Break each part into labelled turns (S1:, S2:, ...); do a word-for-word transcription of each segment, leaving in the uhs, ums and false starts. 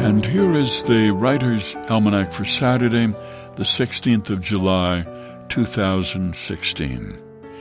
S1: And here is the Writer's Almanac for Saturday, the sixteenth of July, two thousand sixteen.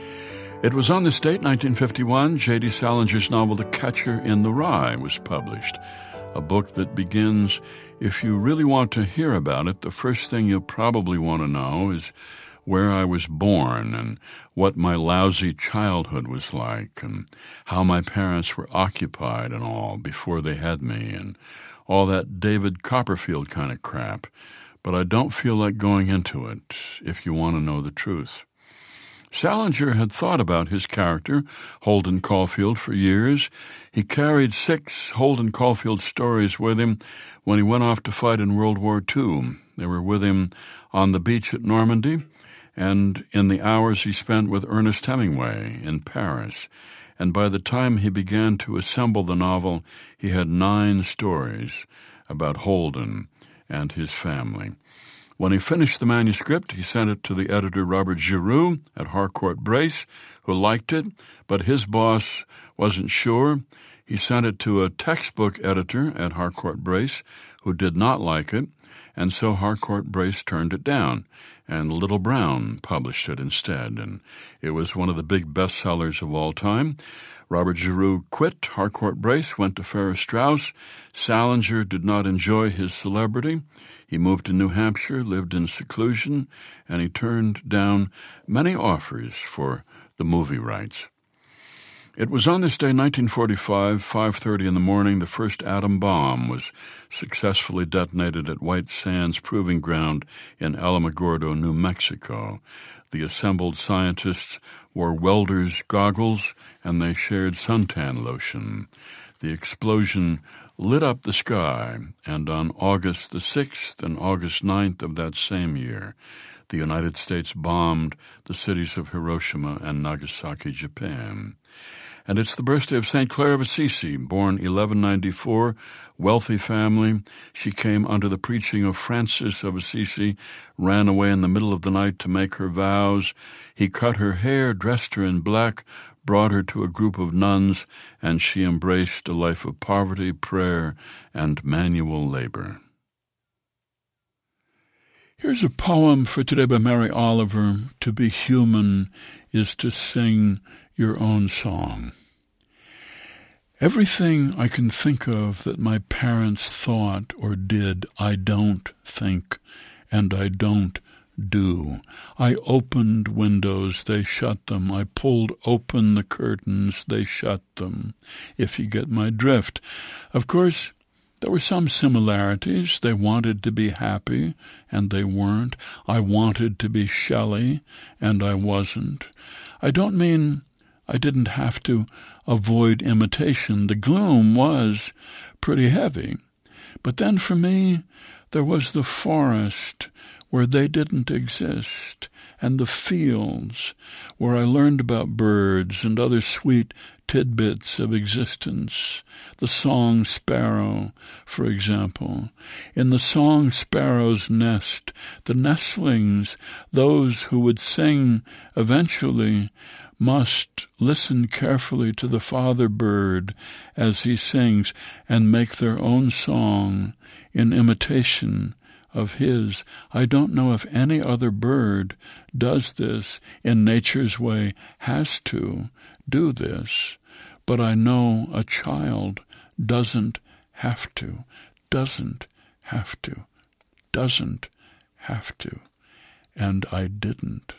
S1: It was on this date, nineteen fifty-one, J D. Salinger's novel The Catcher in the Rye was published, a book that begins, if you really want to hear about it, the first thing you'll probably want to know is where I was born and what my lousy childhood was like and how my parents were occupied and all before they had me and all that David Copperfield kind of crap. But I don't feel like going into it if you want to know the truth. Salinger had thought about his character, Holden Caulfield, for years. He carried six Holden Caulfield stories with him when he went off to fight in World War Two. They were with him on the beach at Normandy and in the hours he spent with Ernest Hemingway in Paris. And by the time he began to assemble the novel, he had nine stories about Holden and his family. When he finished the manuscript, he sent it to the editor Robert Giroux at Harcourt Brace, who liked it, but his boss wasn't sure. He sent it to a textbook editor at Harcourt Brace, who did not like it, and so Harcourt Brace turned it down, and Little Brown published it instead, and it was one of the big bestsellers of all time. Robert Giroux quit Harcourt Brace, went to Farrar Straus. Salinger did not enjoy his celebrity. He moved to New Hampshire, lived in seclusion, and he turned down many offers for the movie rights. It was on this day, nineteen forty-five, five thirty in the morning, the first atom bomb was successfully detonated at White Sands Proving Ground in Alamogordo, New Mexico. The assembled scientists wore welder's goggles, and they shared suntan lotion. The explosion lit up the sky, and on August the sixth and August ninth of that same year, the United States bombed the cities of Hiroshima and Nagasaki, Japan. And it's the birthday of Saint Clare of Assisi, born eleven ninety-four, wealthy family. She came under the preaching of Francis of Assisi, ran away in the middle of the night to make her vows. He cut her hair, dressed her in black, brought her to a group of nuns, and she embraced a life of poverty, prayer, and manual labor. Here's a poem for today by Mary Oliver. To be human is to sing your own song. Everything I can think of that my parents thought or did, I don't think, and I don't do. I opened windows, they shut them. I pulled open the curtains, they shut them, if you get my drift. Of course, there were some similarities. They wanted to be happy, and they weren't. I wanted to be Shelley, and I wasn't. I don't mean I didn't have to avoid imitation. The gloom was pretty heavy. But then for me, there was the forest where they didn't exist, and the fields where I learned about birds and other sweet tidbits of existence. The song sparrow, for example. In the song sparrow's nest, the nestlings, those who would sing eventually, must listen carefully to the father bird as he sings and make their own song in imitation of his. I don't know if any other bird does this in nature's way, has to do this, but I know a child doesn't have to, doesn't have to, doesn't have to, and I didn't.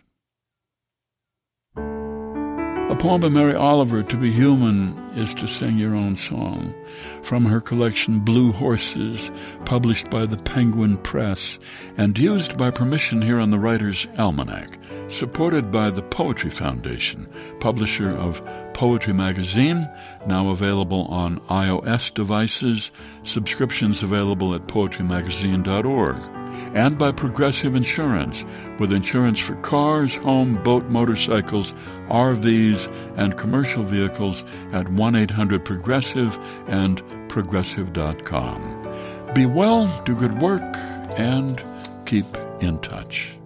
S1: A poem by Mary Oliver, To be human is to sing your own song, from her collection Blue Horses, published by the Penguin Press and used by permission here on the Writer's Almanac, supported by the Poetry Foundation, publisher of Poetry Magazine, now available on iOS devices, subscriptions available at poetry magazine dot org. And by Progressive Insurance, with insurance for cars, home, boat, motorcycles, R Vs, and commercial vehicles at one eight hundred progressive and progressive dot com. Be well, do good work, and keep in touch.